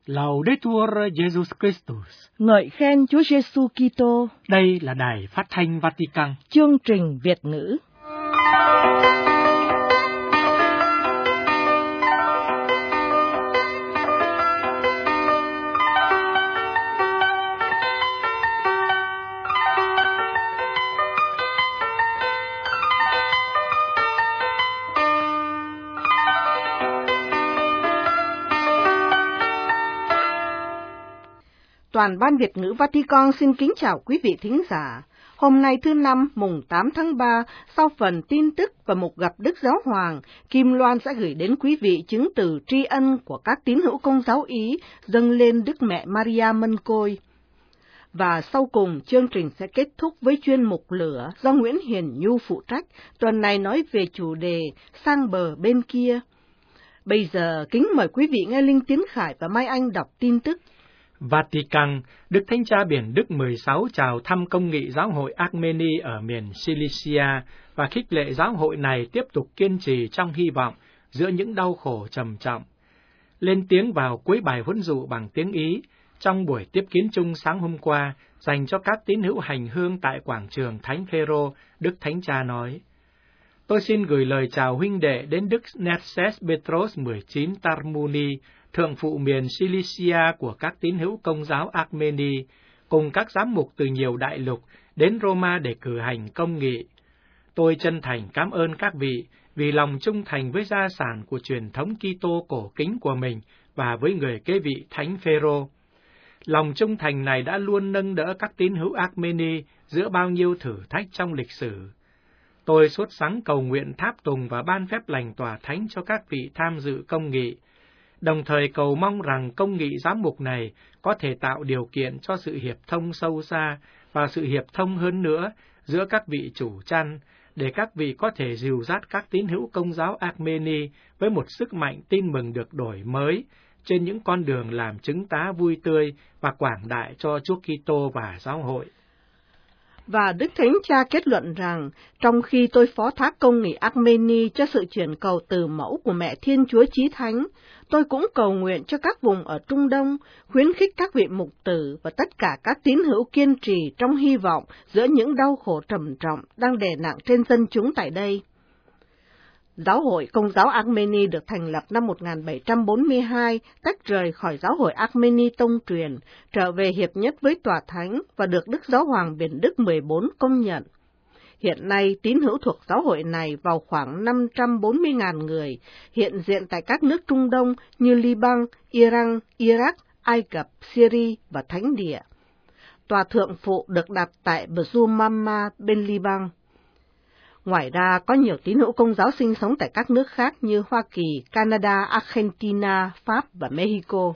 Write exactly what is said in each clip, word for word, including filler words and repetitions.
Laudetur Jesus Christus. Ngợi khen Chúa Giêsu Kitô. Đây là Đài Phát thanh Vatican. Chương trình Việt ngữ. Toàn ban Việt ngữ Vatican xin kính chào quý vị thính giả. Hôm nay thứ Năm, mùng tám tháng ba, sau phần tin tức và một gặp Đức Giáo Hoàng, Kim Loan sẽ gửi đến quý vị chứng từ tri ân của các tín hữu Công giáo Ý dâng lên Đức Mẹ Maria Mân Côi. Và sau cùng, chương trình sẽ kết thúc với chuyên mục Lửa do Nguyễn Hiền Nhu phụ trách, tuần này nói về chủ đề Sang bờ bên kia. Bây giờ, kính mời quý vị nghe Linh Tiến Khải và Mai Anh đọc tin tức. Vatican, Đức Thánh Cha Biển Đức mười sáu chào thăm công nghị giáo hội Armeni ở miền Cilicia và khích lệ giáo hội này tiếp tục kiên trì trong hy vọng giữa những đau khổ trầm trọng. Lên tiếng vào cuối bài huấn dụ bằng tiếng Ý trong buổi tiếp kiến chung sáng hôm qua dành cho các tín hữu hành hương tại quảng trường Thánh Phêrô, Đức Thánh Cha nói: Tôi xin gửi lời chào huynh đệ đến Đức Nerses Petros mười chín Tarmuni, thượng phụ miền Cilicia của các tín hữu Công giáo Armeni, cùng các giám mục từ nhiều đại lục đến Roma để cử hành công nghị. Tôi chân thành cảm ơn các vị vì lòng trung thành với gia sản của truyền thống Kitô cổ kính của mình và với người kế vị Thánh Phêrô. Lòng trung thành này đã luôn nâng đỡ các tín hữu Armeni giữa bao nhiêu thử thách trong lịch sử. Tôi sốt sắng cầu nguyện tháp tùng và ban phép lành tòa thánh cho các vị tham dự công nghị, đồng thời cầu mong rằng công nghị giám mục này có thể tạo điều kiện cho sự hiệp thông sâu xa và sự hiệp thông hơn nữa giữa các vị chủ chăn, để các vị có thể dìu dắt các tín hữu Công giáo Armeni với một sức mạnh tin mừng được đổi mới trên những con đường làm chứng tá vui tươi và quảng đại cho Chúa Kitô và giáo hội. Và Đức Thánh Cha kết luận rằng, trong khi tôi phó thác công nghị Armeni cho sự chuyển cầu từ mẫu của Mẹ Thiên Chúa Chí Thánh, tôi cũng cầu nguyện cho các vùng ở Trung Đông, khuyến khích các vị mục tử và tất cả các tín hữu kiên trì trong hy vọng giữa những đau khổ trầm trọng đang đè nặng trên dân chúng tại đây. Giáo hội Công giáo Armeni được thành lập năm một nghìn bảy trăm bốn mươi hai, tách rời khỏi giáo hội Armeni tông truyền, trở về hiệp nhất với tòa thánh và được Đức Giáo hoàng Biển Đức mười bốn công nhận. Hiện nay, tín hữu thuộc giáo hội này vào khoảng năm trăm bốn mươi nghìn người, hiện diện tại các nước Trung Đông như Liban, Iran, Iraq, Ai Cập, Syria và Thánh Địa. Tòa thượng phụ được đặt tại Bzumama bên Liban. Ngoài ra, có nhiều tín hữu Công giáo sinh sống tại các nước khác như Hoa Kỳ, Canada, Argentina, Pháp và Mexico.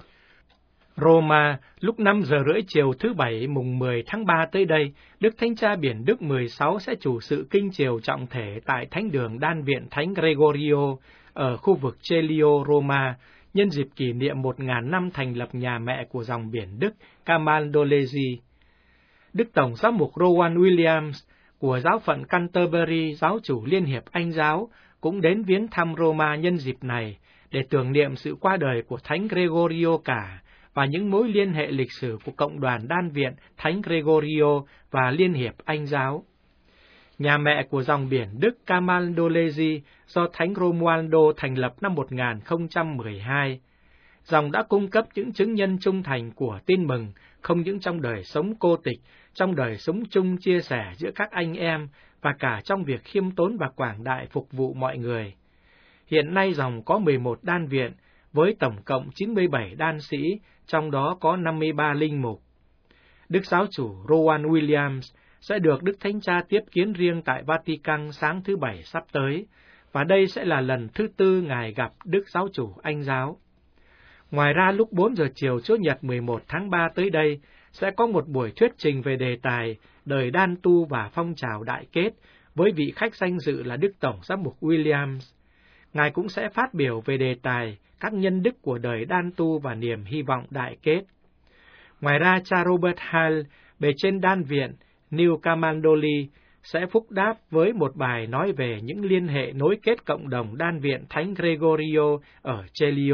Roma, lúc năm giờ rưỡi chiều thứ Bảy mùng mười tháng ba tới đây, Đức Thánh Cha Biển Đức mười sáu sẽ chủ sự kinh chiều trọng thể tại Thánh đường Đan viện Thánh Gregorio ở khu vực Celio, Roma, nhân dịp kỷ niệm một nghìn năm thành lập nhà mẹ của dòng biển Đức Camaldolesi. Đức Tổng giám mục Rowan Williams của giáo phận Canterbury, giáo chủ Liên hiệp Anh giáo, cũng đến viếng thăm Roma nhân dịp này để tưởng niệm sự qua đời của Thánh Gregorio cả và những mối liên hệ lịch sử của cộng đoàn Đan viện Thánh Gregorio và Liên hiệp Anh giáo. Nhà mẹ của dòng biển Đức Camaldolesi do Thánh Romualdo thành lập năm một nghìn không trăm mười hai. Dòng đã cung cấp những chứng nhân trung thành của tin mừng, không những trong đời sống cô tịch, trong đời sống chung chia sẻ giữa các anh em và cả trong việc khiêm tốn và quảng đại phục vụ mọi người. Hiện nay dòng có mười một đan viện, với tổng cộng chín mươi bảy đan sĩ, trong đó có năm mươi ba linh mục. Đức giáo chủ Rowan Williams sẽ được Đức Thánh Cha tiếp kiến riêng tại Vatican sáng thứ Bảy sắp tới, và đây sẽ là lần thứ tư Ngài gặp Đức giáo chủ Anh giáo. Ngoài ra, lúc bốn giờ chiều Chủ nhật mười một tháng ba tới đây, sẽ có một buổi thuyết trình về đề tài đời đan tu và phong trào đại kết, với vị khách danh dự là Đức Tổng giám mục Williams. Ngài cũng sẽ phát biểu về đề tài các nhân đức của đời đan tu và niềm hy vọng đại kết. Ngoài ra, cha Robert Hall, bề trên đan viện New Camaldoli, sẽ phúc đáp với một bài nói về những liên hệ nối kết cộng đồng đan viện Thánh Gregorio ở Celio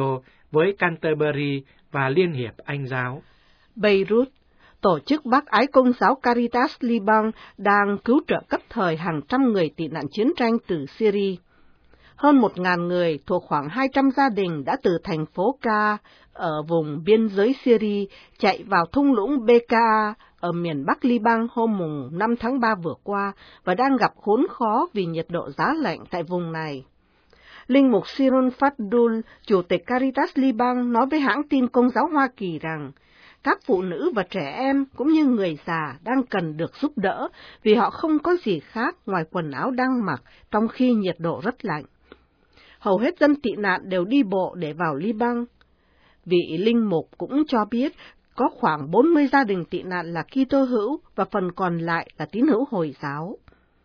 với Canterbury và Liên hiệp Anh giáo. Beirut, tổ chức bác ái Công giáo Caritas Liban đang cứu trợ cấp thời hàng trăm người tị nạn chiến tranh từ Syria. Hơn một ngàn người thuộc khoảng hai trăm gia đình đã từ thành phố Ka ở vùng biên giới Syria chạy vào thung lũng Bekaa ở miền Bắc Liban hôm mùng năm tháng ba vừa qua và đang gặp khốn khó vì nhiệt độ giá lạnh tại vùng này. Linh mục Siron Fadul, chủ tịch Caritas Liban, nói với hãng tin Công giáo Hoa Kỳ rằng các phụ nữ và trẻ em cũng như người già đang cần được giúp đỡ vì họ không có gì khác ngoài quần áo đang mặc trong khi nhiệt độ rất lạnh. Hầu hết dân tị nạn đều đi bộ để vào Liban. Vị linh mục cũng cho biết có khoảng bốn mươi gia đình tị nạn là Kitô hữu và phần còn lại là tín hữu Hồi giáo.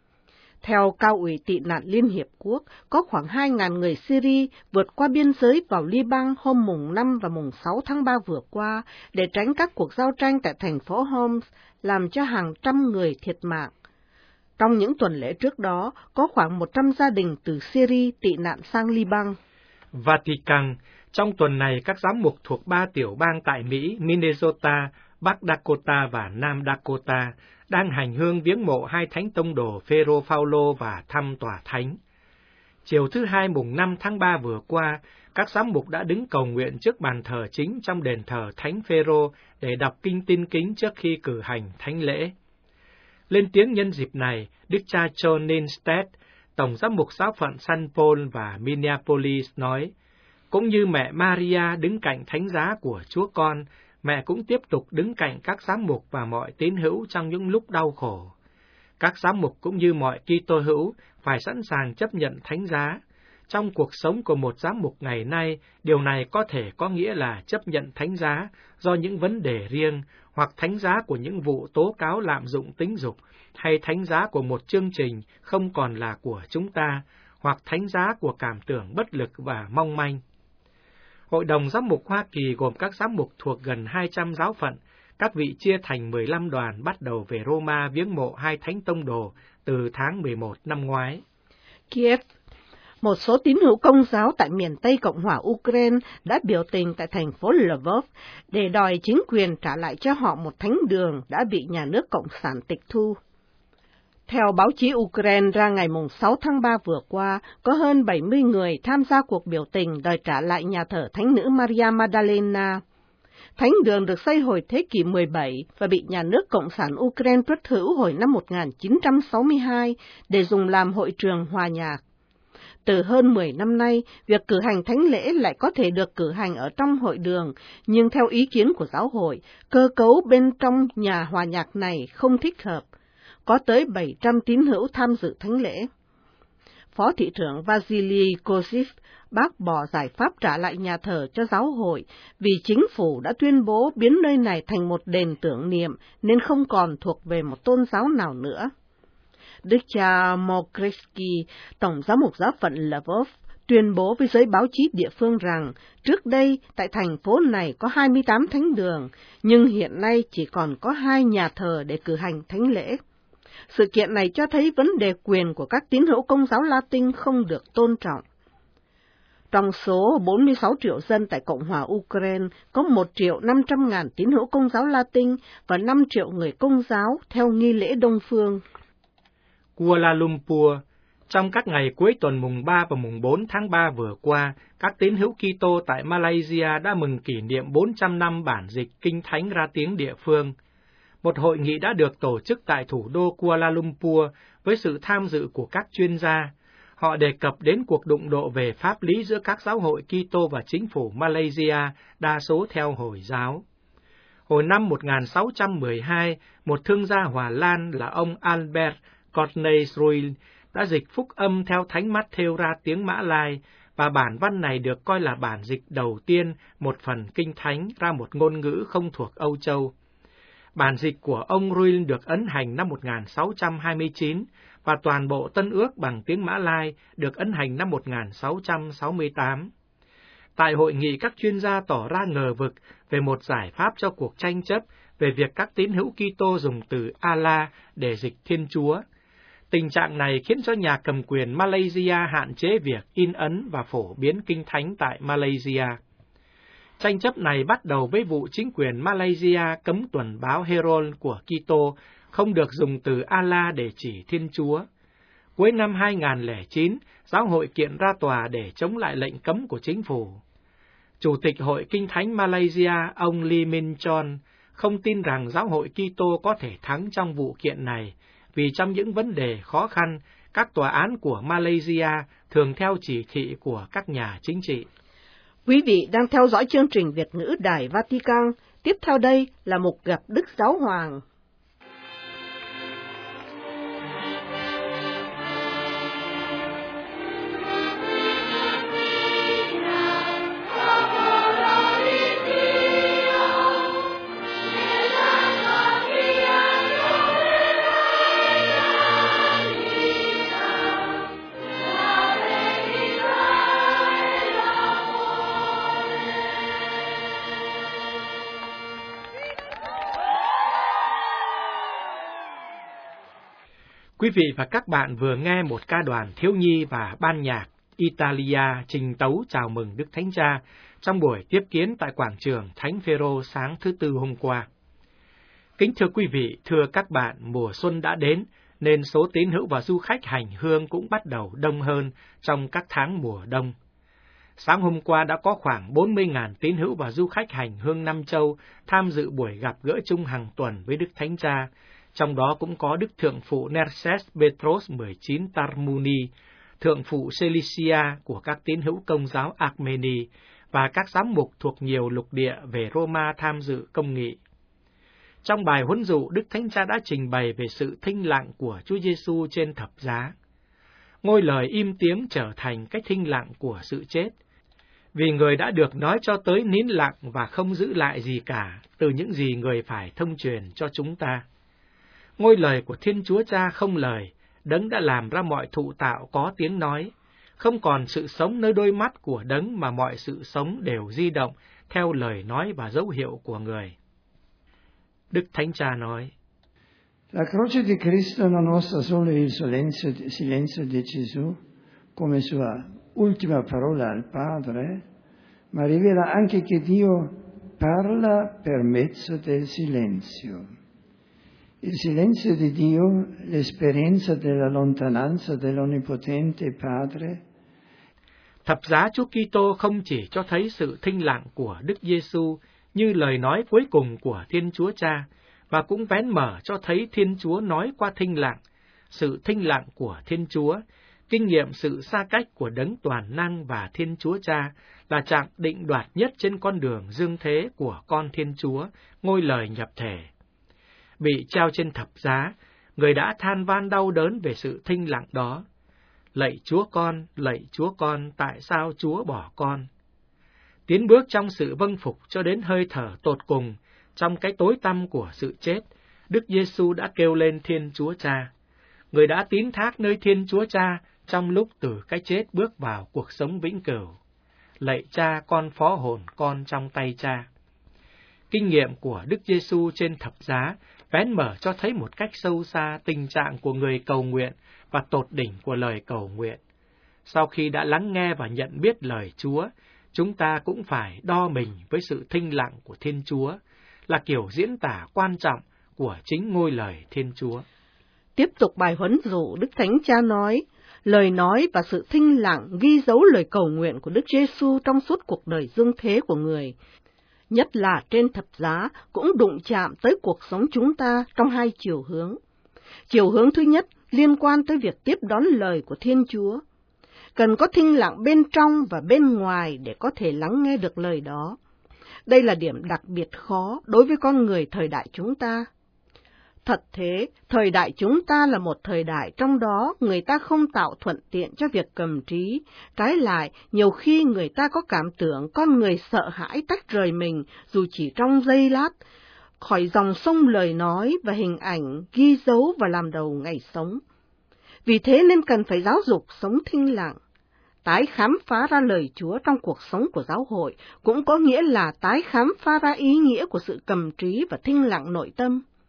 Theo Cao ủy tị nạn Liên Hiệp Quốc, có khoảng hai nghìn người Syria vượt qua biên giới vào Liban hôm mùng năm và mùng sáu tháng ba vừa qua để tránh các cuộc giao tranh tại thành phố Homs, làm cho hàng trăm người thiệt mạng. Trong những tuần lễ trước đó, có khoảng một trăm gia đình từ Syria tị nạn sang Liban. Vatican, trong tuần này các giám mục thuộc ba tiểu bang tại Mỹ, Minnesota, Bắc Dakota và Nam Dakota, đang hành hương viếng mộ hai thánh tông đồ Phêrô Phaolô và thăm tòa thánh. Chiều thứ Hai mùng năm tháng ba vừa qua, các giám mục đã đứng cầu nguyện trước bàn thờ chính trong đền thờ Thánh Phêrô để đọc kinh tin kính trước khi cử hành thánh lễ. Lên tiếng nhân dịp này, Đức cha John Ninstead, Tổng giám mục giáo phận San Paul và Minneapolis nói, cũng như mẹ Maria đứng cạnh thánh giá của Chúa Con, mẹ cũng tiếp tục đứng cạnh các giám mục và mọi tín hữu trong những lúc đau khổ. Các giám mục cũng như mọi Kitô hữu phải sẵn sàng chấp nhận thánh giá. Trong cuộc sống của một giám mục ngày nay, điều này có thể có nghĩa là chấp nhận thánh giá do những vấn đề riêng, hoặc thánh giá của những vụ tố cáo lạm dụng tính dục, hay thánh giá của một chương trình không còn là của chúng ta, hoặc thánh giá của cảm tưởng bất lực và mong manh. Hội đồng giám mục Hoa Kỳ gồm các giám mục thuộc gần hai trăm giáo phận, các vị chia thành mười lăm đoàn bắt đầu về Roma viếng mộ hai thánh tông đồ từ tháng mười một năm ngoái. Kiev, một số tín hữu Công giáo tại miền Tây Cộng hòa Ukraine đã biểu tình tại thành phố Lvov để đòi chính quyền trả lại cho họ một thánh đường đã bị nhà nước Cộng sản tịch thu. Theo báo chí Ukraine ra ngày sáu tháng ba vừa qua, có hơn bảy mươi người tham gia cuộc biểu tình đòi trả lại nhà thờ thánh nữ Maria Magdalena. Thánh đường được xây hồi thế kỷ mười bảy và bị nhà nước Cộng sản Ukraine truất hữu hồi năm một nghìn chín trăm sáu mươi hai để dùng làm hội trường hòa nhạc. Từ hơn mười năm nay, việc cử hành thánh lễ lại có thể được cử hành ở trong hội đường, nhưng theo ý kiến của giáo hội, cơ cấu bên trong nhà hòa nhạc này không thích hợp. Có tới bảy trăm tín hữu tham dự thánh lễ. Phó thị trưởng Vasily Kozyev bác bỏ giải pháp trả lại nhà thờ cho giáo hội vì chính phủ đã tuyên bố biến nơi này thành một đền tưởng niệm nên không còn thuộc về một tôn giáo nào nữa. Đức cha Mokresky, Tổng giám mục giáo phận Lvov, tuyên bố với giới báo chí địa phương rằng trước đây tại thành phố này có hai mươi tám thánh đường, nhưng hiện nay chỉ còn có hai nhà thờ để cử hành thánh lễ. Sự kiện này cho thấy vấn đề quyền của các tín hữu Công giáo Latin không được tôn trọng. Trong số bốn mươi sáu triệu dân tại Cộng hòa Ukraine, có một triệu năm trăm ngàn tín hữu Công giáo Latin và năm triệu người Công giáo theo nghi lễ Đông phương. Kuala Lumpur, trong các ngày cuối tuần mùng ba và mùng bốn tháng ba vừa qua, các tín hữu Kitô tại Malaysia đã mừng kỷ niệm bốn trăm năm bản dịch Kinh Thánh ra tiếng địa phương. Một hội nghị đã được tổ chức tại thủ đô Kuala Lumpur với sự tham dự của các chuyên gia. Họ đề cập đến cuộc đụng độ về pháp lý giữa các giáo hội Kitô và chính phủ Malaysia, đa số theo Hồi giáo. Hồi năm một nghìn sáu trăm mười hai, một thương gia Hòa Lan là ông Albert Cornelis đã dịch phúc âm theo Thánh Matthew ra tiếng Mã Lai, và bản văn này được coi là bản dịch đầu tiên một phần Kinh Thánh ra một ngôn ngữ không thuộc Âu Châu. Bản dịch của ông Ruil được ấn hành năm một nghìn sáu trăm hai mươi chín, và toàn bộ Tân Ước bằng tiếng Mã Lai được ấn hành năm một nghìn sáu trăm sáu mươi tám. Tại hội nghị, các chuyên gia tỏ ra ngờ vực về một giải pháp cho cuộc tranh chấp về việc các tín hữu Kitô dùng từ Allah để dịch Thiên Chúa. Tình trạng này khiến cho nhà cầm quyền Malaysia hạn chế việc in ấn và phổ biến Kinh Thánh tại Malaysia. Tranh chấp này bắt đầu với vụ chính quyền Malaysia cấm tuần báo Herald của Kitô không được dùng từ Allah để chỉ Thiên Chúa. Cuối năm hai nghìn không trăm lẻ chín, giáo hội kiện ra tòa để chống lại lệnh cấm của chính phủ. Chủ tịch Hội Kinh Thánh Malaysia, ông Lee Min Chon, không tin rằng giáo hội Kitô có thể thắng trong vụ kiện này, vì trong những vấn đề khó khăn, các tòa án của Malaysia thường theo chỉ thị của các nhà chính trị. Quý vị đang theo dõi chương trình Việt ngữ Đài Vatican. Tiếp theo đây là mục gặp Đức Giáo Hoàng. Quý vị và các bạn vừa nghe một ca đoàn thiếu nhi và ban nhạc Italia trình tấu chào mừng Đức Thánh Cha trong buổi tiếp kiến tại quảng trường Thánh Phêrô sáng thứ Tư hôm qua. Kính thưa quý vị, thưa các bạn, mùa xuân đã đến, nên số tín hữu và du khách hành hương cũng bắt đầu đông hơn trong các tháng mùa đông. Sáng hôm qua đã có khoảng bốn mươi nghìn tín hữu và du khách hành hương Năm Châu tham dự buổi gặp gỡ chung hàng tuần với Đức Thánh Cha, trong đó cũng có Đức Thượng phụ Nerses Petros mười chín Tarmuni, Thượng phụ Celicia của các tín hữu Công giáo Armeni và các giám mục thuộc nhiều lục địa về Roma tham dự công nghị. Trong bài huấn dụ, Đức Thánh Cha đã trình bày về sự thinh lặng của Chúa Giêsu trên thập giá. Ngôi lời im tiếng trở thành cách thinh lặng của sự chết, vì người đã được nói cho tới nín lặng và không giữ lại gì cả từ những gì người phải thông truyền cho chúng ta. Ngôi lời của Thiên Chúa Cha không lời, Đấng đã làm ra mọi thụ tạo có tiếng nói, không còn sự sống nơi đôi mắt của Đấng mà mọi sự sống đều di động theo lời nói và dấu hiệu của người. Đức Thánh Cha nói: La croce di Cristo non mostra solo il silenzio, silenzio di Gesù come sua ultima parola al Padre, ma rivela anche che Dio parla per mezzo del silenzio. Il silenzio di Dio, l'esperienza della lontananza dell'Onnipotente Padre. Thập giá Chúa Kitô không chỉ cho thấy sự thinh lặng của Đức Giêsu như lời nói cuối cùng của Thiên Chúa Cha, mà cũng vén mở cho thấy Thiên Chúa nói qua thinh lặng, sự thinh lặng của Thiên Chúa, kinh nghiệm sự xa cách của Đấng toàn năng và Thiên Chúa Cha là chặng định đoạt nhất trên con đường dương thế của con Thiên Chúa, ngôi lời nhập thể. Bị treo trên thập giá, người đã than van đau đớn về sự thinh lặng đó. Lạy Chúa con, lạy Chúa con, tại sao Chúa bỏ con? Tiến bước trong sự vâng phục cho đến hơi thở tột cùng, trong cái tối tăm của sự chết, Đức Giêsu đã kêu lên Thiên Chúa Cha. Người đã tín thác nơi Thiên Chúa Cha trong lúc từ cái chết bước vào cuộc sống vĩnh cửu. Lạy Cha, con phó hồn con trong tay Cha. Kinh nghiệm của Đức Giêsu trên thập giá vén mở cho thấy một cách sâu xa tình trạng của người cầu nguyện và tột đỉnh của lời cầu nguyện. Sau khi đã lắng nghe và nhận biết lời Chúa, chúng ta cũng phải đo mình với sự thinh lặng của Thiên Chúa, là kiểu diễn tả quan trọng của chính ngôi lời Thiên Chúa. Tiếp tục bài huấn dụ, Đức Thánh Cha nói, lời nói và sự thinh lặng ghi dấu lời cầu nguyện của Đức Giêsu trong suốt cuộc đời dương thế của người, nhất là trên thập giá, cũng đụng chạm tới cuộc sống chúng ta trong hai chiều hướng. Chiều hướng thứ nhất liên quan tới việc tiếp đón lời của Thiên Chúa. Cần có thinh lặng bên trong và bên ngoài để có thể lắng nghe được lời đó. Đây là điểm đặc biệt khó đối với con người thời đại chúng ta. Thật thế, thời đại chúng ta là một thời đại trong đó người ta không tạo thuận tiện cho việc cầm trí. Trái lại, nhiều khi người ta có cảm tưởng con người sợ hãi tách rời mình, dù chỉ trong giây lát, khỏi dòng sông lời nói và hình ảnh ghi dấu và làm đầu ngày sống. Vì thế nên cần phải giáo dục sống thinh lặng. Tái khám phá ra lời Chúa trong cuộc sống của giáo hội cũng có nghĩa là tái khám phá ra ý nghĩa của sự cầm trí và thinh lặng nội tâm.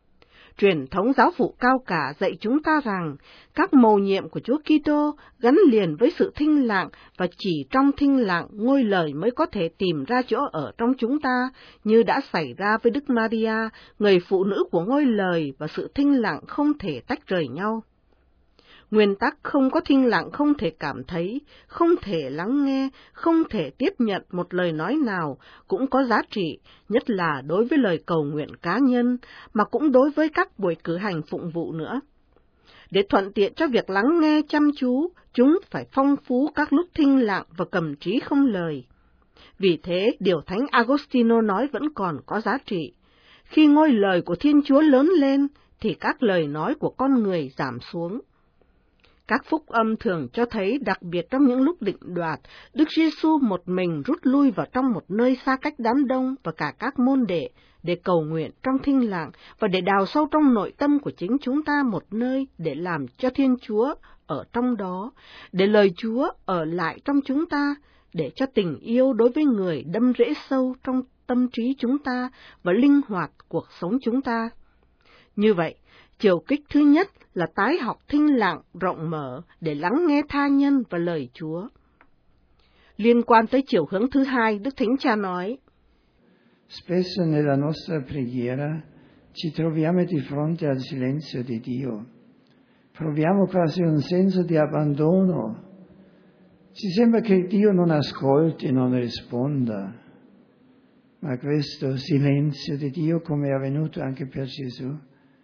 Truyền thống giáo phụ cao cả dạy chúng ta rằng các mầu nhiệm của Chúa Kitô gắn liền với sự thinh lặng, và chỉ trong thinh lặng ngôi lời mới có thể tìm ra chỗ ở trong chúng ta, như đã xảy ra với Đức Maria, người phụ nữ của ngôi lời, và sự thinh lặng không thể tách rời nhau. Nguyên tắc không có thinh lặng không thể cảm thấy, không thể lắng nghe, không thể tiếp nhận một lời nói nào cũng có giá trị, nhất là đối với lời cầu nguyện cá nhân, mà cũng đối với các buổi cử hành phụng vụ nữa. Để thuận tiện cho việc lắng nghe chăm chú, chúng phải phong phú các lúc thinh lặng và cầm trí không lời. Vì thế, điều Thánh Agostino nói vẫn còn có giá trị. Khi ngôi lời của Thiên Chúa lớn lên, thì các lời nói của con người giảm xuống. Các phúc âm thường cho thấy, đặc biệt trong những lúc định đoạt, Đức Giêsu một mình rút lui vào trong một nơi xa cách đám đông và cả các môn đệ để cầu nguyện trong thinh lặng và để đào sâu trong nội tâm của chính chúng ta một nơi để làm cho Thiên Chúa ở trong đó, để lời Chúa ở lại trong chúng ta, để cho tình yêu đối với người đâm rễ sâu trong tâm trí chúng ta và linh hoạt cuộc sống chúng ta. Như vậy, chiều kích thứ nhất là tái học thinh lặng rộng mở để lắng nghe tha nhân và lời Chúa. Liên quan tới chiều hướng thứ hai, Đức Thánh Cha nói: Spesso nella nostra preghiera ci troviamo di fronte al silenzio di Dio. Proviamo quasi un senso di abbandono. Ci sembra che Dio non ascolti, non risponda. Ma questo silenzio di Dio, come è avvenuto anche per Gesù,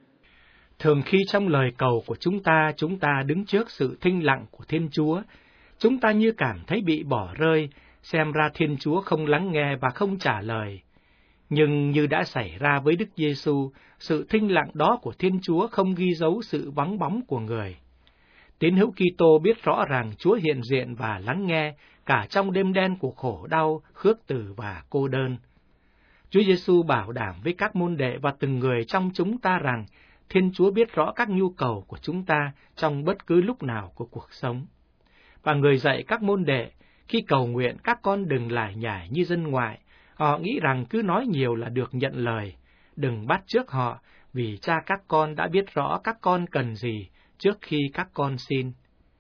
thường khi trong lời cầu của chúng ta, chúng ta đứng trước sự thinh lặng của Thiên Chúa, chúng ta như cảm thấy bị bỏ rơi, xem ra Thiên Chúa không lắng nghe và không trả lời. Nhưng như đã xảy ra với Đức Giêsu, sự thinh lặng đó của Thiên Chúa không ghi dấu sự vắng bóng của người. Tín hữu Kitô biết rõ rằng Chúa hiện diện và lắng nghe cả trong đêm đen của khổ đau, khước từ và cô đơn. Chúa Giêsu bảo đảm với các môn đệ và từng người trong chúng ta rằng Thiên Chúa biết rõ các nhu cầu của chúng ta trong bất cứ lúc nào của cuộc sống. Và người dạy các môn đệ, khi cầu nguyện các con đừng lải nhải như dân ngoại, họ nghĩ rằng cứ nói nhiều là được nhận lời. Đừng bắt chước họ, vì cha các con đã biết rõ các con cần gì trước khi các con xin.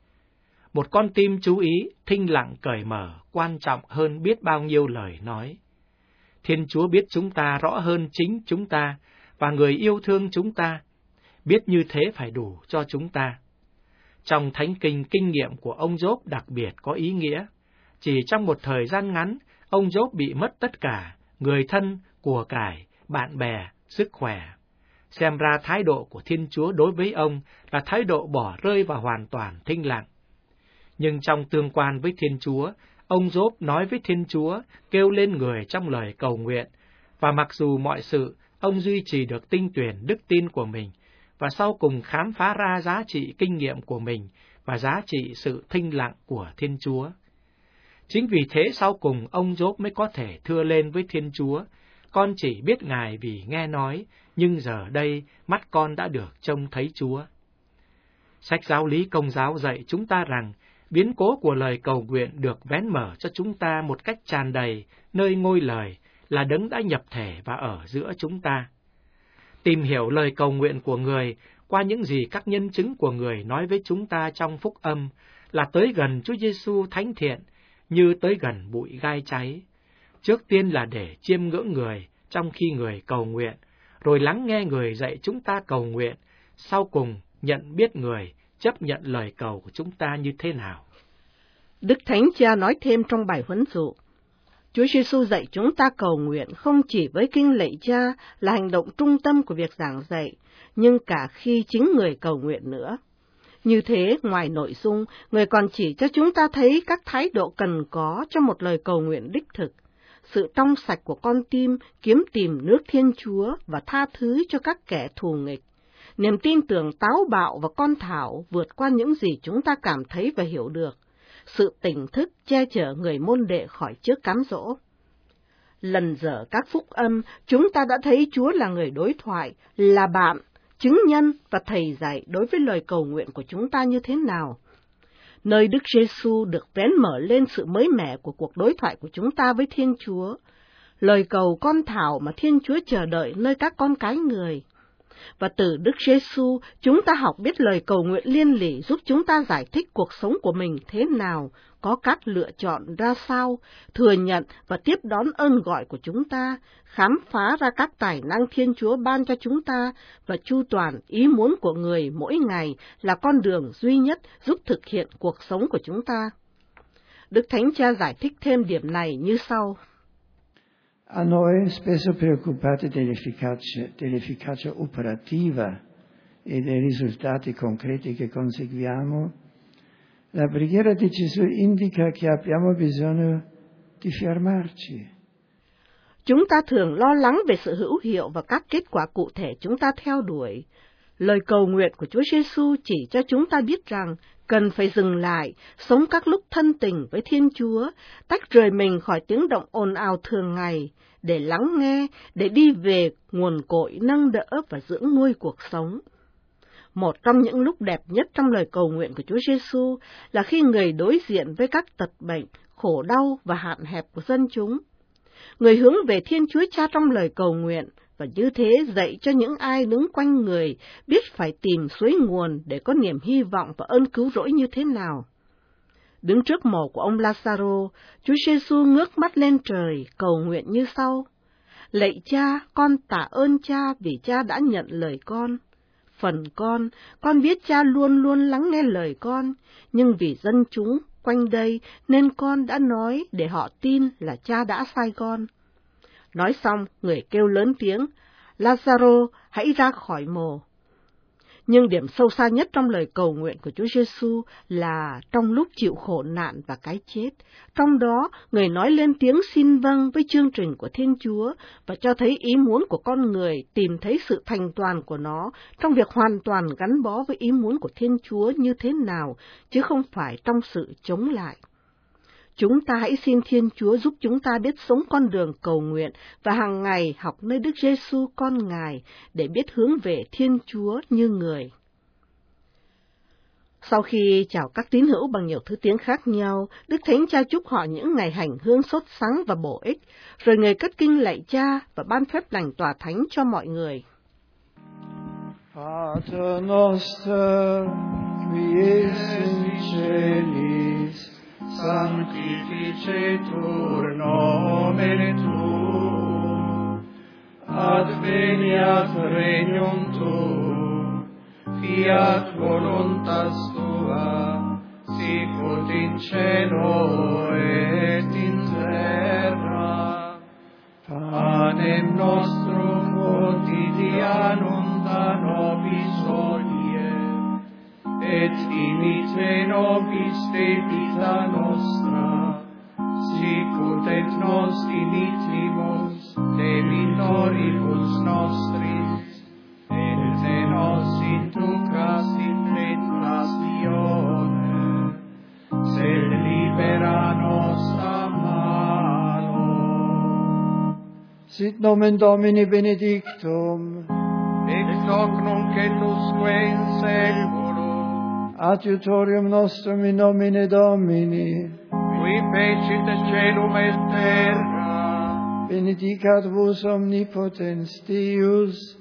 Một con tim chú ý, thinh lặng cởi mở, quan trọng hơn biết bao nhiêu lời nói. Thiên Chúa biết chúng ta rõ hơn chính chúng ta, và người yêu thương chúng ta, biết như thế phải đủ cho chúng ta. Trong Thánh Kinh, kinh nghiệm của ông Giốp đặc biệt có ý nghĩa. Chỉ trong một thời gian ngắn, ông Giốp bị mất tất cả, người thân, của cải, bạn bè, sức khỏe. Xem ra thái độ của Thiên Chúa đối với ông là thái độ bỏ rơi và hoàn toàn thinh lặng. Nhưng trong tương quan với Thiên Chúa, ông Giốp nói với Thiên Chúa, kêu lên người trong lời cầu nguyện, và mặc dù mọi sự, ông duy trì được tinh tuyển đức tin của mình, và sau cùng khám phá ra giá trị kinh nghiệm của mình và giá trị sự thinh lặng của Thiên Chúa. Chính vì thế sau cùng ông Giốp mới có thể thưa lên với Thiên Chúa: con chỉ biết Ngài vì nghe nói, nhưng giờ đây mắt con đã được trông thấy Chúa. Sách Giáo lý Công giáo dạy chúng ta rằng biến cố của lời cầu nguyện được vén mở cho chúng ta một cách tràn đầy, nơi ngôi lời là Đấng đã nhập thể và ở giữa chúng ta. Tìm hiểu lời cầu nguyện của người qua những gì các nhân chứng của người nói với chúng ta trong phúc âm là tới gần Chúa Giêsu thánh thiện như tới gần bụi gai cháy. Trước tiên là để chiêm ngưỡng người trong khi người cầu nguyện, rồi lắng nghe người dạy chúng ta cầu nguyện, sau cùng nhận biết người chấp nhận lời cầu của chúng ta như thế nào. Đức Thánh Cha nói thêm trong bài huấn dụ: Chúa Giêsu dạy chúng ta cầu nguyện không chỉ với kinh lạy Cha là hành động trung tâm của việc giảng dạy, nhưng cả khi chính người cầu nguyện nữa. Như thế, ngoài nội dung, người còn chỉ cho chúng ta thấy các thái độ cần có cho một lời cầu nguyện đích thực. Sự trong sạch của con tim kiếm tìm nước Thiên Chúa và tha thứ cho các kẻ thù nghịch. Niềm tin tưởng táo bạo và con thảo vượt qua những gì chúng ta cảm thấy và hiểu được. Sự tỉnh thức che chở người môn đệ khỏi trước cám dỗ. Lần dở các phúc âm, chúng ta đã thấy Chúa là người đối thoại, là bạn, chứng nhân và thầy dạy đối với lời cầu nguyện của chúng ta như thế nào. Nơi Đức Giêsu được vén mở lên sự mới mẻ của cuộc đối thoại của chúng ta với Thiên Chúa, lời cầu con thảo mà Thiên Chúa chờ đợi nơi các con cái người. Và từ Đức Giêsu, chúng ta học biết lời cầu nguyện liên lỉ giúp chúng ta giải thích cuộc sống của mình thế nào, có các lựa chọn ra sao, thừa nhận và tiếp đón ơn gọi của chúng ta, khám phá ra các tài năng Thiên Chúa ban cho chúng ta và chu toàn ý muốn của người mỗi ngày là con đường duy nhất giúp thực hiện cuộc sống của chúng ta. Đức Thánh Cha giải thích thêm điểm này như sau. A noi, spesso preoccupati dell'efficacia, dell'efficacia operativa e dei risultati concreti che conseguiamo, la preghiera di Gesù indica che abbiamo bisogno di fermarci. Chúng ta thường lo lắng về sự hữu hiệu và các kết quả cụ thể chúng ta theo đuổi. Lời cầu nguyện của Chúa Giêsu chỉ cho chúng ta biết rằng cần phải dừng lại, sống các lúc thân tình với Thiên Chúa, tách rời mình khỏi tiếng động ồn ào thường ngày, để lắng nghe, để đi về nguồn cội nâng đỡ và dưỡng nuôi cuộc sống. Một trong những lúc đẹp nhất trong lời cầu nguyện của Chúa Giêsu là khi người đối diện với các tật bệnh, khổ đau và hạn hẹp của dân chúng. Người hướng về Thiên Chúa Cha trong lời cầu nguyện, và như thế dạy cho những ai đứng quanh người biết phải tìm suối nguồn để có niềm hy vọng và ơn cứu rỗi như thế nào. Đứng trước mộ của ông Lazaro, Chúa Giêsu ngước mắt lên trời, cầu nguyện như sau: Lạy Cha, con tạ ơn Cha vì Cha đã nhận lời con. Phần con, con biết Cha luôn luôn lắng nghe lời con, nhưng vì dân chúng quanh đây nên con đã nói để họ tin là Cha đã sai con. Nói xong, người kêu lớn tiếng: Lazaro, hãy ra khỏi mồ. Nhưng điểm sâu xa nhất trong lời cầu nguyện của Chúa Giêsu là trong lúc chịu khổ nạn và cái chết. Trong đó, người nói lên tiếng xin vâng với chương trình của Thiên Chúa và cho thấy ý muốn của con người tìm thấy sự thành toàn của nó trong việc hoàn toàn gắn bó với ý muốn của Thiên Chúa như thế nào, chứ không phải trong sự chống lại. Chúng ta hãy xin Thiên Chúa giúp chúng ta biết sống con đường cầu nguyện và hàng ngày học nơi Đức Giêsu con Ngài để biết hướng về Thiên Chúa như người. Sau khi chào các tín hữu bằng nhiều thứ tiếng khác nhau, Đức Thánh Cha chúc họ những ngày hành hương sốt sắng và bổ ích, rồi người cất kinh lạy Cha và ban phép lành tòa thánh cho mọi người. Pater noster, qui es in celis, sanctificetur nomen tuum, adveniat regnum tuum, fiat voluntas tua, sicut in cielo et in terra. Panem nostrum quotidianum da nobis hodie, et dimitte nobis debita nostra, sicut et nos dimittimus debitoribus nostris, et ne nos inducas in tentatione, sed libera nos a malo. Sit nomen Domini benedictum, ex hoc nunc et usque in seculum, adiutorium nostrum in nomine Domini, qui fecit caelum et terra, benedicat vos omnipotens Deus,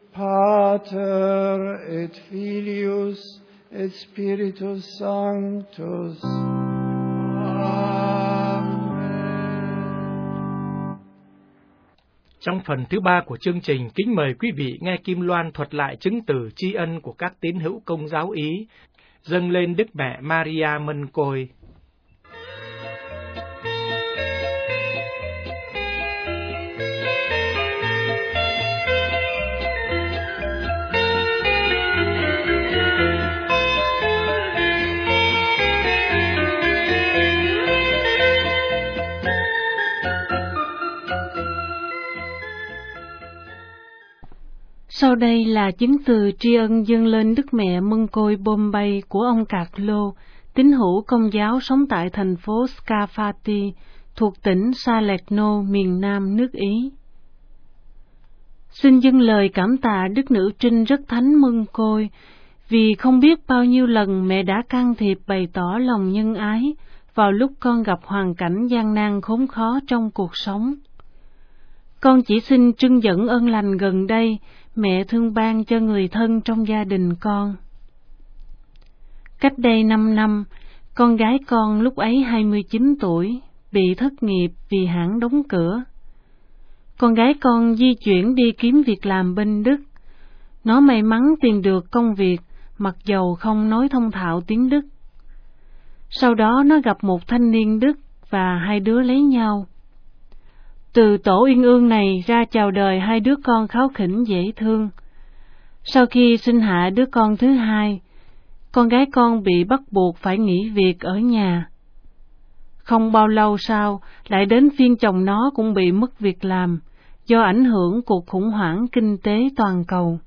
Pater et Filius et Spiritus Sanctus. Trong phần thứ ba của chương trình, kính mời quý vị nghe Kim Loan thuật lại chứng từ tri ân của các tín hữu Công giáo Ý, dâng lên Đức Mẹ Maria Mân Côi. Sau đây là chứng từ tri ân dâng lên Đức Mẹ Mân Côi Bombay của ông Cạc Lô, tín hữu Công giáo sống tại thành phố Scafati, thuộc tỉnh Salerno, miền Nam nước Ý. Xin dâng lời cảm tạ Đức Nữ Trinh Rất Thánh Mân Côi, vì không biết bao nhiêu lần mẹ đã can thiệp bày tỏ lòng nhân ái vào lúc con gặp hoàn cảnh gian nan khốn khó trong cuộc sống. con chỉ xin trưng dẫn ơn lành gần đây mẹ thương ban cho người thân trong gia đình con. Cách đây năm năm, con gái con lúc ấy hai mươi chín tuổi, bị thất nghiệp vì hãng đóng cửa. Con gái con di chuyển đi kiếm việc làm bên Đức. Nó may mắn tìm được công việc, mặc dầu không nói thông thạo tiếng Đức. Sau đó nó gặp một thanh niên Đức và hai đứa lấy nhau. Từ tổ uyên ương này ra chào đời hai đứa con kháu khỉnh dễ thương. Sau khi sinh hạ đứa con thứ hai, con gái con bị bắt buộc phải nghỉ việc ở nhà. Không bao lâu sau, lại đến phiên chồng nó cũng bị mất việc làm, do ảnh hưởng cuộc khủng hoảng kinh tế toàn cầu.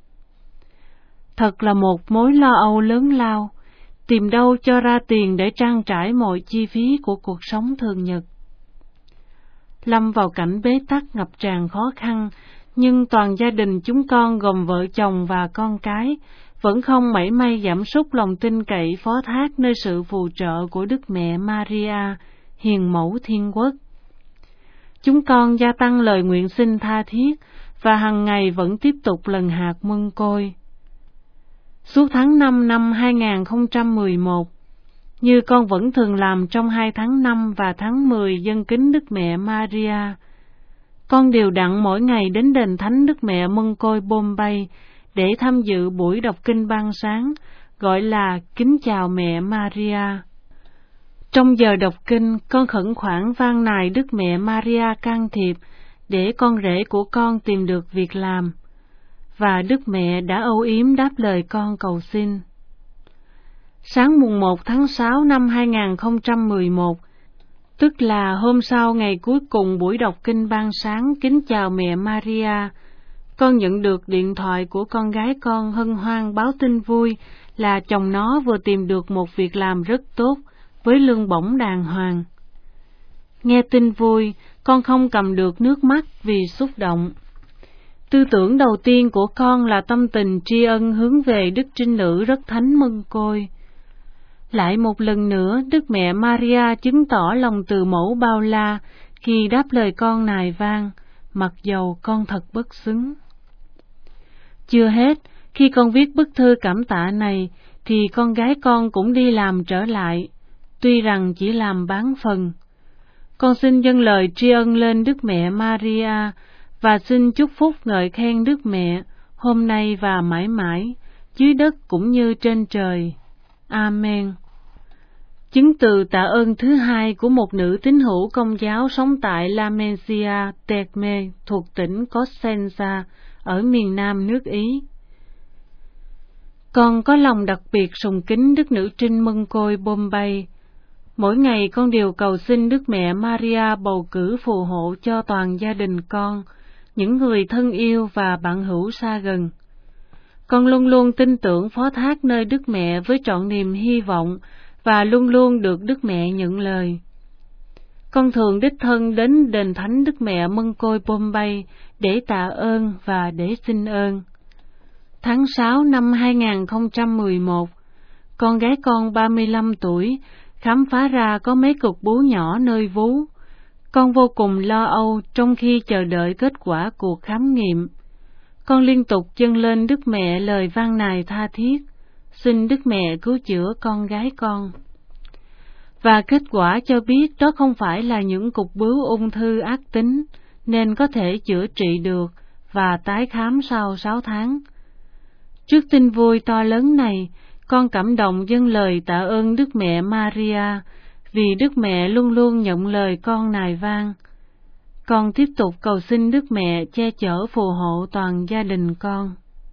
Thật là một mối lo âu lớn lao, tìm đâu cho ra tiền để trang trải mọi chi phí của cuộc sống thường nhật. Lâm vào cảnh bế tắc ngập tràn khó khăn, nhưng toàn gia đình chúng con gồm vợ chồng và con cái vẫn không mảy may giảm sút lòng tin cậy phó thác nơi sự phù trợ của Đức Mẹ Maria, hiền mẫu thiên quốc. Chúng con gia tăng lời nguyện xin tha thiết và hàng ngày vẫn tiếp tục lần hạt mân côi. Suốt tháng năm năm hai nghìn không trăm mười một, như con vẫn thường làm trong hai tháng năm và tháng mười dâng kính Đức Mẹ Maria, con đều đặn mỗi ngày đến đền thánh Đức Mẹ Mân Côi Bombay để tham dự buổi đọc kinh ban sáng, gọi là Kính chào Mẹ Maria. Trong giờ đọc kinh, con khẩn khoản van nài Đức Mẹ Maria can thiệp để con rể của con tìm được việc làm, và Đức Mẹ đã âu yếm đáp lời con cầu xin. Sáng mùng một tháng sáu năm hai nghìn không trăm mười một, tức là hôm sau ngày cuối cùng buổi đọc kinh ban sáng Kính chào Mẹ Maria, con nhận được điện thoại của con gái con hân hoan báo tin vui là chồng nó vừa tìm được một việc làm rất tốt với lương bổng đàng hoàng. Nghe tin vui, con không cầm được nước mắt vì xúc động. Tư tưởng đầu tiên của con là tâm tình tri ân hướng về Đức Trinh Nữ rất thánh Mân Côi. Lại một lần nữa, Đức Mẹ Maria chứng tỏ lòng từ mẫu bao la khi đáp lời con nài vang, mặc dầu con thật bất xứng. Chưa hết, khi con viết bức thư cảm tạ này, thì con gái con cũng đi làm trở lại, tuy rằng chỉ làm bán phần. Con xin dâng lời tri ân lên Đức Mẹ Maria và xin chúc phúc ngợi khen Đức Mẹ hôm nay và mãi mãi, dưới đất cũng như trên trời. Amen. Chứng từ tạ ơn thứ hai của một nữ tín hữu Công giáo sống tại La Mencia Terme thuộc tỉnh Cosenza ở miền nam nước Ý. Con có lòng đặc biệt sùng kính Đức Nữ Trinh Mân Côi Bombay. Mỗi ngày con đều cầu xin Đức Mẹ Maria bầu cử phù hộ cho toàn gia đình con, những người thân yêu và bạn hữu xa gần. Con luôn luôn tin tưởng phó thác nơi Đức Mẹ với trọn niềm hy vọng và luôn luôn được Đức Mẹ nhận lời. Con thường đích thân đến đền thánh Đức Mẹ Mân Côi Bombay để tạ ơn và để xin ơn. Tháng sáu năm hai nghìn không trăm mười một, con gái con ba mươi lăm tuổi khám phá ra có mấy cục bú nhỏ nơi vú. Con vô cùng lo âu trong khi chờ đợi kết quả cuộc khám nghiệm. Con liên tục dâng lên Đức Mẹ lời van nài tha thiết, xin Đức Mẹ cứu chữa con gái con. Và kết quả cho biết đó không phải là những cục bướu ung thư ác tính, nên có thể chữa trị được và tái khám sau sáu tháng. Trước tin vui to lớn này, con cảm động dâng lời tạ ơn Đức Mẹ Maria, vì Đức Mẹ luôn luôn nhận lời con nài vang. Con tiếp tục cầu xin Đức Mẹ che chở phù hộ toàn gia đình con.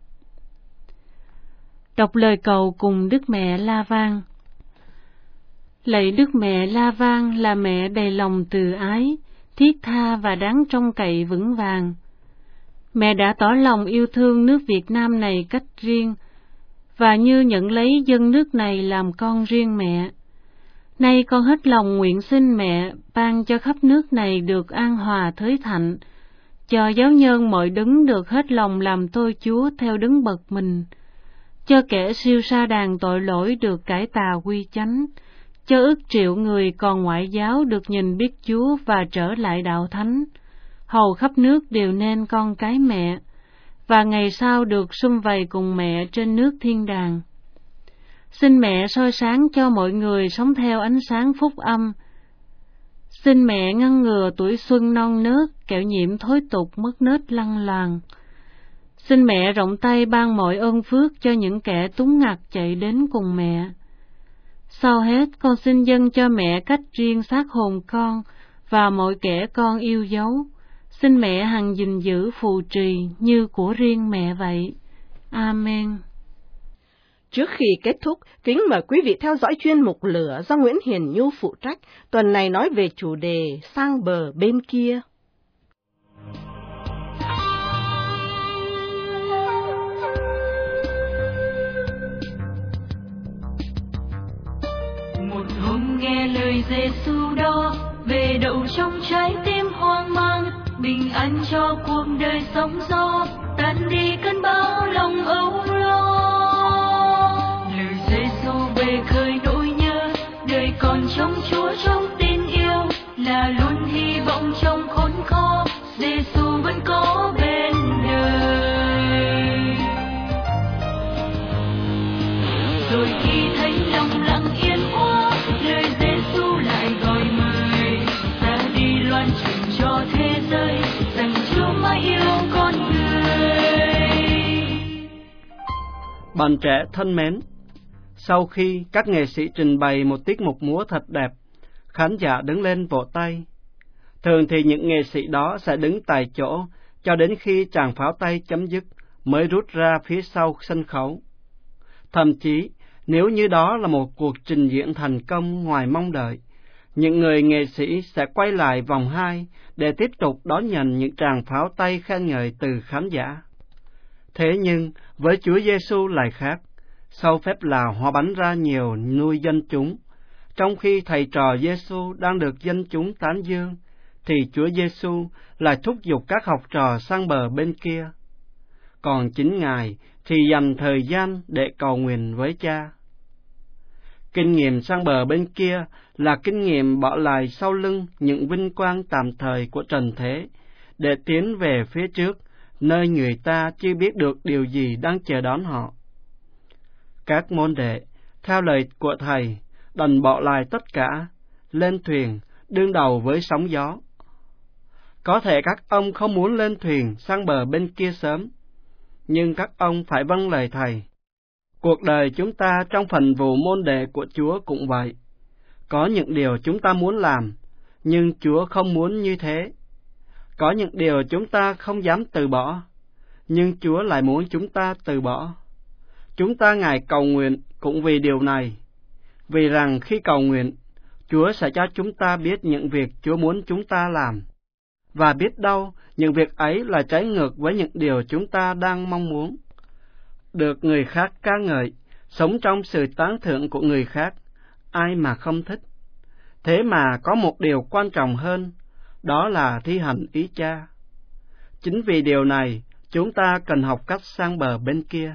Đọc lời cầu cùng Đức Mẹ La Vang. Lạy Đức Mẹ La Vang là mẹ đầy lòng từ ái, thiết tha và đáng trông cậy vững vàng. Mẹ đã tỏ lòng yêu thương nước Việt Nam này cách riêng, và như nhận lấy dân nước này làm con riêng mẹ. Nay con hết lòng nguyện xin mẹ ban cho khắp nước này được an hòa thới thạnh, cho giáo nhân mọi đấng được hết lòng làm tôi Chúa theo đấng bậc mình, cho kẻ siêu sa đàn tội lỗi được cải tà quy chánh, cho ức triệu người còn ngoại giáo được nhìn biết Chúa và trở lại đạo thánh, hầu khắp nước đều nên con cái mẹ, và ngày sau được sum vầy cùng mẹ trên nước thiên đàng. Xin mẹ soi sáng cho mọi người sống theo ánh sáng phúc âm. Xin mẹ ngăn ngừa tuổi xuân non nớt, kẻo nhiễm thối tục mất nết lăng loàn. Xin mẹ rộng tay ban mọi ơn phước cho những kẻ túng ngặt chạy đến cùng mẹ. Sau hết, con xin dâng cho mẹ cách riêng xác hồn con và mọi kẻ con yêu dấu. Xin mẹ hằng gìn giữ phù trì như của riêng mẹ vậy. Amen. Trước khi kết thúc, kính mời quý vị theo dõi chuyên mục Lửa do Nguyễn Hiền Nhu phụ trách, tuần này nói về chủ đề Sang bờ bên kia. Một hôm nghe lời Giê-xu đó, về đậu trong trái tim hoang mang, bình an cho cuộc đời sóng gió, tan đi cơn bão lòng âu lo. Lời Giê-xu về khơi nỗi nhớ, đời còn trong Chúa trong tin yêu, là luôn hy vọng trong khốn khó, Giê-xu vẫn có bên đời. Rồi khi thấy lòng lặng yên quá, lời Giê-xu lại gọi mời ta đi loan truyền cho thế giới rằng Chúa mãi yêu con người. Bạn trẻ thân mến, sau khi các nghệ sĩ trình bày một tiết mục múa thật đẹp, khán giả đứng lên vỗ tay. Thường thì những nghệ sĩ đó sẽ đứng tại chỗ cho đến khi tràng pháo tay chấm dứt mới rút ra phía sau sân khấu. Thậm chí, nếu như đó là một cuộc trình diễn thành công ngoài mong đợi, những người nghệ sĩ sẽ quay lại vòng hai để tiếp tục đón nhận những tràng pháo tay khen ngợi từ khán giả. Thế nhưng, với Chúa Giêsu lại khác. Sau phép lào hóa bánh ra nhiều nuôi dân chúng, trong khi thầy trò Giêsu đang được dân chúng tán dương, thì Chúa Giêsu lại thúc giục các học trò sang bờ bên kia. Còn chính Ngài thì dành thời gian để cầu nguyện với Cha. Kinh nghiệm sang bờ bên kia là kinh nghiệm bỏ lại sau lưng những vinh quang tạm thời của trần thế, để tiến về phía trước, nơi người ta chưa biết được điều gì đang chờ đón họ. Các môn đệ, theo lời của Thầy, đành bỏ lại tất cả, lên thuyền, đương đầu với sóng gió. Có thể các ông không muốn lên thuyền sang bờ bên kia sớm, nhưng các ông phải vâng lời Thầy. Cuộc đời chúng ta trong phần vụ môn đệ của Chúa cũng vậy. Có những điều chúng ta muốn làm, nhưng Chúa không muốn như thế. Có những điều chúng ta không dám từ bỏ, nhưng Chúa lại muốn chúng ta từ bỏ. Chúng ta ngài cầu nguyện cũng vì điều này, vì rằng khi cầu nguyện, Chúa sẽ cho chúng ta biết những việc Chúa muốn chúng ta làm, và biết đâu những việc ấy là trái ngược với những điều chúng ta đang mong muốn. Được người khác ca ngợi, sống trong sự tán thưởng của người khác, ai mà không thích. Thế mà có một điều quan trọng hơn, đó là thi hành ý Cha. Chính vì điều này, chúng ta cần học cách sang bờ bên kia.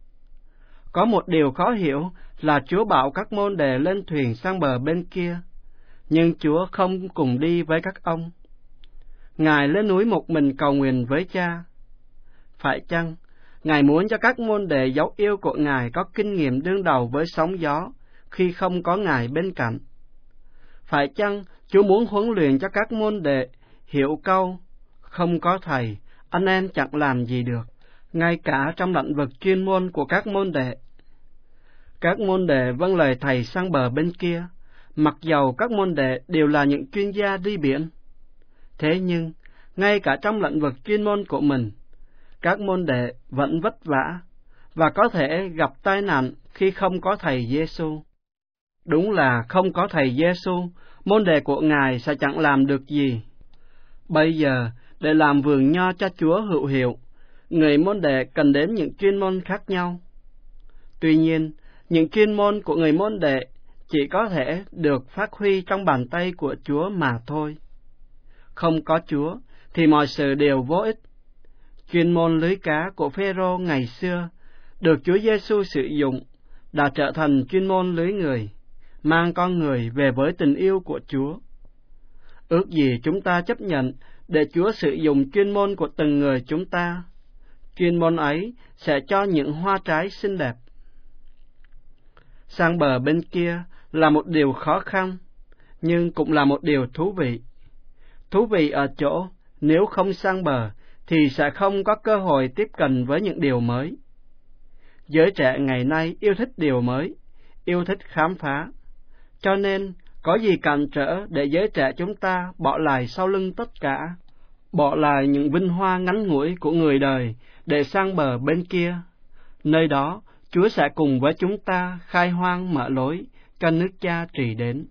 Có một điều khó hiểu là Chúa bảo các môn đệ lên thuyền sang bờ bên kia, nhưng Chúa không cùng đi với các ông. Ngài lên núi một mình cầu nguyện với Cha. Phải chăng, Ngài muốn cho các môn đệ dấu yêu của Ngài có kinh nghiệm đương đầu với sóng gió khi không có Ngài bên cạnh? Phải chăng Chúa muốn huấn luyện cho các môn đệ hiểu câu, không có Thầy, anh em chẳng làm gì được, ngay cả trong lĩnh vực chuyên môn của các môn đệ? Các môn đệ vâng lời Thầy sang bờ bên kia, mặc dầu các môn đệ đều là những chuyên gia đi biển. Thế nhưng, ngay cả trong lĩnh vực chuyên môn của mình, các môn đệ vẫn vất vả và có thể gặp tai nạn khi không có Thầy Giêsu. Đúng là không có Thầy Giêsu, môn đệ của Ngài sẽ chẳng làm được gì. Bây giờ, để làm vườn nho cho Chúa hữu hiệu, người môn đệ cần đến những chuyên môn khác nhau. Tuy nhiên, những chuyên môn của người môn đệ chỉ có thể được phát huy trong bàn tay của Chúa mà thôi. Không có Chúa, thì mọi sự đều vô ích. Chuyên môn lưới cá của Phêrô ngày xưa, được Chúa Giêsu sử dụng, đã trở thành chuyên môn lưới người, mang con người về với tình yêu của Chúa. Ước gì chúng ta chấp nhận để Chúa sử dụng chuyên môn của từng người chúng ta. Chuyên môn ấy sẽ cho những hoa trái xinh đẹp. Sang bờ bên kia là một điều khó khăn, nhưng cũng là một điều thú vị. Thú vị ở chỗ, nếu không sang bờ, thì sẽ không có cơ hội tiếp cận với những điều mới. Giới trẻ ngày nay yêu thích điều mới, yêu thích khám phá. Cho nên, có gì cản trở để giới trẻ chúng ta bỏ lại sau lưng tất cả, bỏ lại những vinh hoa ngắn ngủi của người đời để sang bờ bên kia. Nơi đó, Chúa sẽ cùng với chúng ta khai hoang mở lối cho nước Cha trì đến.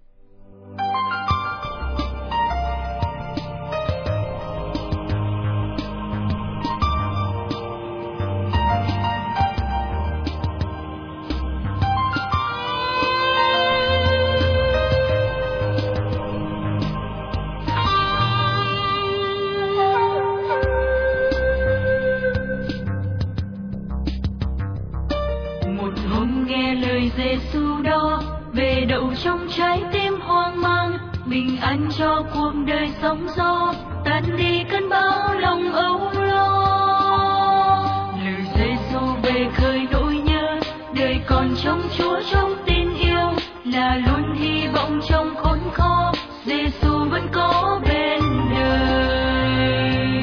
Giê-xu đó về đậu trong trái tim hoang mang, bình an cho cuộc đời sóng gió, tan đi cơn bão lòng âu lo. Lời Giê-xu về khơi nỗi nhớ, đời còn trong Chúa trong tin yêu, là luôn hy vọng trong khốn khó. Giê-xu vẫn có bên đời.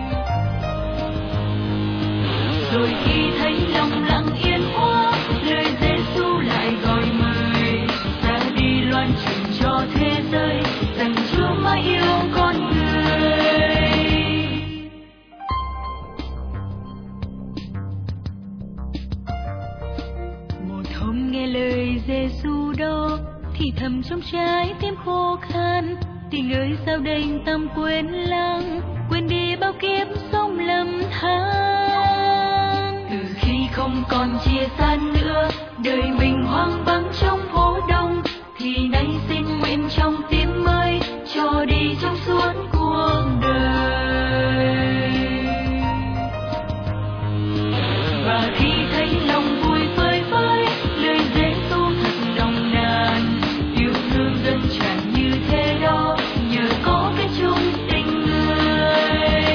Rồi khi thấy lòng lặng yên hoa, lời Giê-xu lại gọi mời ra đi loan truyền cho thế giới rằng Chúa mãi yêu con người. Một hôm nghe lời Giê-xu đó, thì thầm trong trái tim khô khan, tình ơi sao đành tâm quên lãng, quên đi bao kiếp sống lầm than. Từ khi không còn chia xa nữa, đời mình hoang vắng trong phố đông, thì nay xin nguyện trong tim mới cho đi trong suốt cuộc đời. Và khi thấy lòng vui phơi phới, lời Giê-xu thật nồng nàn, yêu thương dân tràn như thế đó, nhờ có cái chung tình người.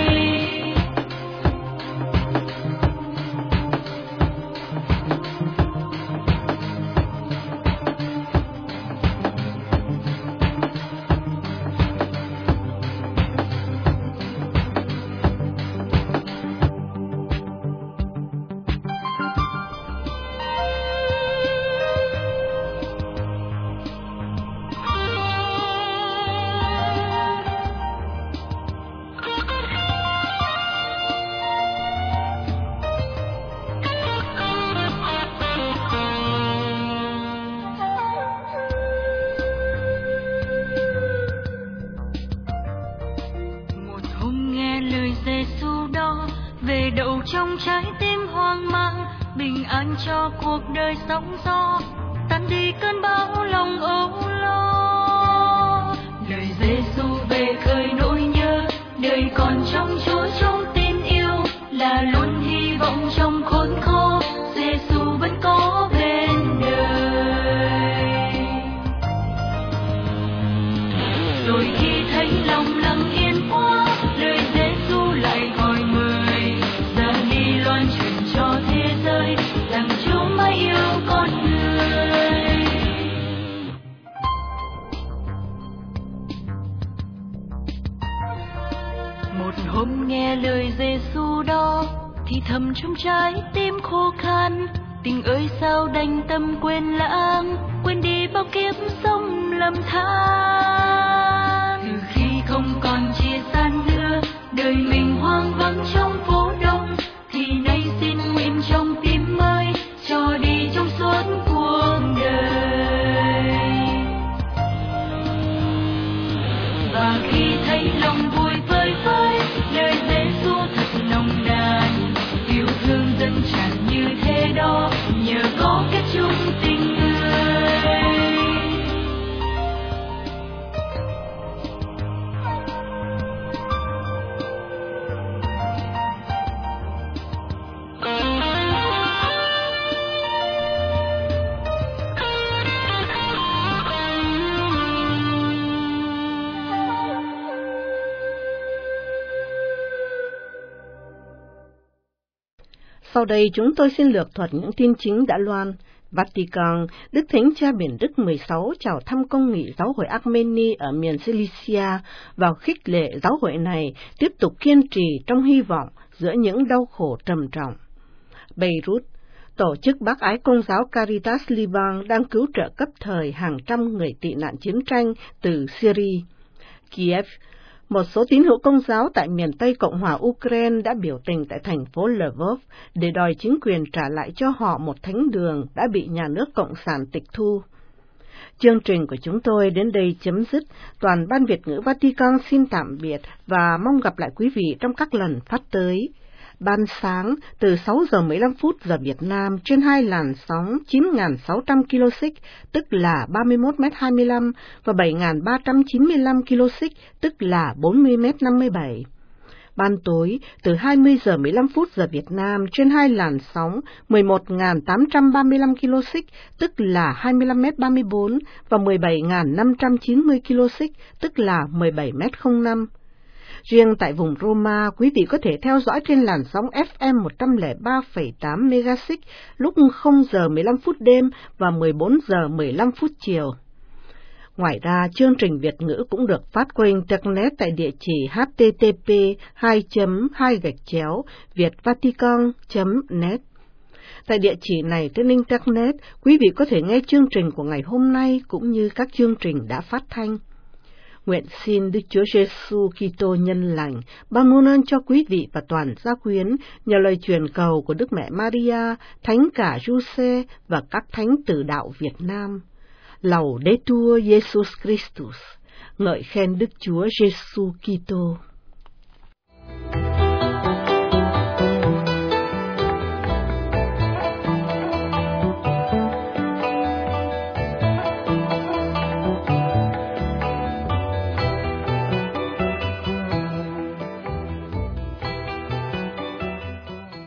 Về đậu trong trái tim hoang mang, bình an cho cuộc đời sóng gió, tan đi cơn bão lòng âu lo. Lời Giê-xu về khơi nỗi nhớ, đời còn trong Chúa trong tin yêu, là luôn hy vọng trong khốn khó. Giê-xu vẫn có bên đời. Rồi khi thấy lòng lặng yên quá, lời Giê-xu lại gọi mời ra đi loan truyền cho thế giới rằng Chúa mãi yêu con người. Một hôm nghe lời Giê-xu đó, thì thầm trong trái tim khô khan, tình ơi sao đành tâm quên lãng, quên đi bao kiếp sống lầm than. Từ khi không còn chia xa nữa, đời mình hoang vắng trong phố đông, thì nay xin nguyện trong tim mới cho đi trong suốt cuộc đời. Và khi thấy lòng vui phơi phới, lời Giê-xu thật nồng nàn, yêu thương dân tràn như thế đó, nhờ có cái chung tình người. Sau đây chúng tôi xin lược thuật những tin chính đã loan. Vatican, Đức Thánh Cha Biển Đức mười sáu chào thăm công nghị giáo hội Armeni ở miền Cilicia và khích lệ giáo hội này tiếp tục kiên trì trong hy vọng giữa những đau khổ trầm trọng. Beirut, Tổ chức Bác ái Công giáo Caritas Liban đang cứu trợ cấp thời hàng trăm người tị nạn chiến tranh từ Syria. Kiev, một số tín hữu Công giáo tại miền Tây Cộng hòa Ukraine đã biểu tình tại thành phố Lvov để đòi chính quyền trả lại cho họ một thánh đường đã bị nhà nước Cộng sản tịch thu. Chương trình của chúng tôi đến đây chấm dứt. Toàn ban Việt ngữ Vatican xin tạm biệt và mong gặp lại quý vị trong các lần phát tới. Ban sáng từ sáu giờ mười lăm phút giờ Việt Nam trên hai làn sóng chín nghìn sáu trăm ki lô xích tức là ba mươi mốt mét hai mươi lăm và bảy nghìn ba trăm chín mươi lăm ki lô xích tức là bốn mươi mét năm mươi bảy. Ban tối từ hai mươi giờ mười lăm phút giờ Việt Nam trên hai làn sóng mười một nghìn tám trăm ba mươi lăm ki lô xích tức là hai mươi lăm mét ba mươi bốn và mười bảy nghìn năm trăm chín mươi ki lô xích tức là mười bảy mét không năm. Riêng tại vùng Roma, quý vị có thể theo dõi trên làn sóng ép em một trăm lẻ ba phẩy tám MHz lúc không giờ mười lăm phút đêm và mười bốn giờ mười lăm phút chiều. Ngoài ra, chương trình Việt ngữ cũng được phát qua Internet tại địa chỉ h t t p hai chấm hai gạch chéo vietvatican chấm net. Tại địa chỉ này trên Internet, quý vị có thể nghe chương trình của ngày hôm nay cũng như các chương trình đã phát thanh. Nguyện xin Đức Chúa Giêsu Kitô nhân lành ban muôn ơn cho quý vị và toàn gia quyến nhờ lời truyền cầu của Đức Mẹ Maria, Thánh cả Giuse và các thánh tử đạo Việt Nam. Laudetur Jesus Christus, ngợi khen Đức Chúa Giêsu Kitô.